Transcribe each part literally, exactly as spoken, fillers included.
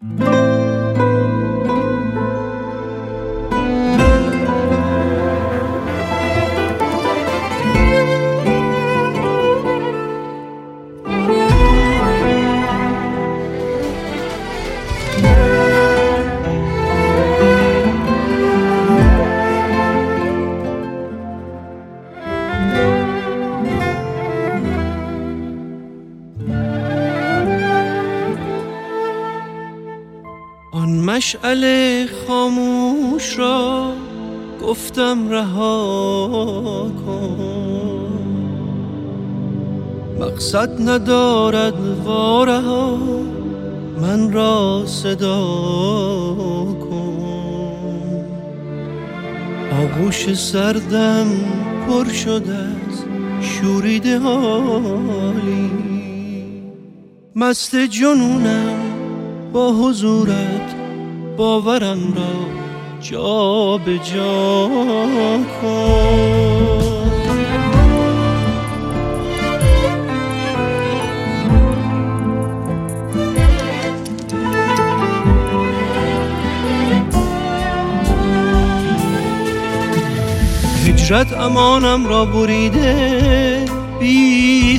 آن مشعل خاموش را گفتم رها کن، مقصد ندارد وارها من را صدا کن. آغوش سردم پر شده از شوریده حالی، مست جنونم با حضورت باورم را جا به جا کن. هجرت امانم را بریده بی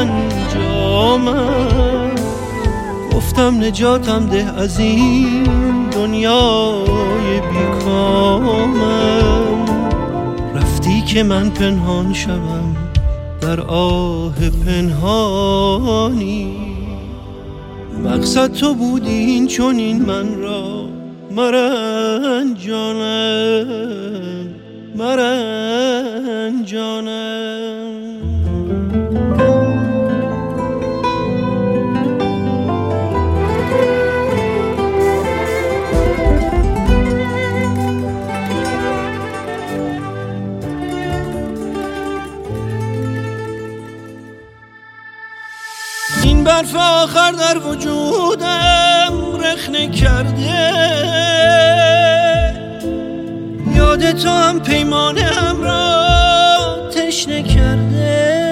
سرانجامم، گفتم نجاتم ده از این دنیای بیکامم. رفتی که من پنهان شوم در آه پنهانی، مقصد تو بودی این چنین من را مرنجانم مرنجانم. این برف آخر در وجودم رخنه کرده، یاد تو هم پیمانه هم را تشنه کرده.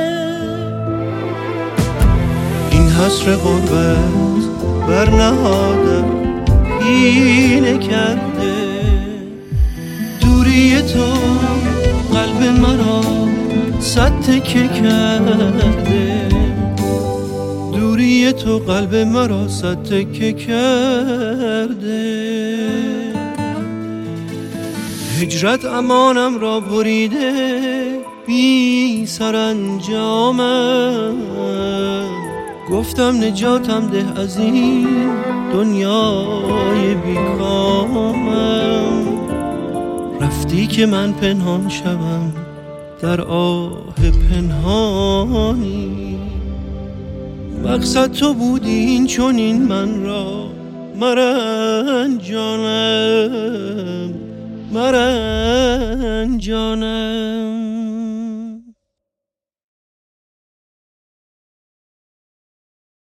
این حسر غربت بر نهادم اینه کرده، دوری تو قلب مرا صد تکه کرده، دوری تو قلب مرا صد تکه کرده. هجرت امانم را بریده بی سرانجامم، گفتم نجاتم ده از این دنیای بیکامم. رفتی که من پنهان شوم در آه پنهانی، مقصد تو بودی این چنین من را مرنجانم مرنجانم.